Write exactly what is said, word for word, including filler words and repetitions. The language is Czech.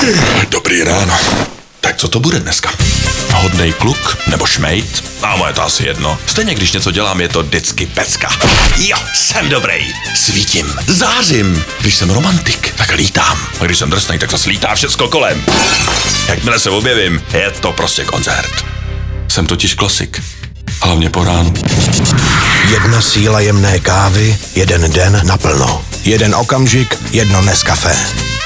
Dobrý ráno. Tak co to bude dneska? Hodnej kluk nebo šmejt? A moje to asi jedno. Stejně když něco dělám, je to vždycky pecka. Jo, jsem dobrý. Svítím, zářím. Když jsem romantik, tak lítám. A když jsem drsnej, tak zase lítá všecko kolem. Jakmile se objevím, je to prostě koncert. Jsem totiž klasik. Hlavně po ránu. Jedna síla jemné kávy, jeden den naplno. Jeden okamžik, jedno Nescafé.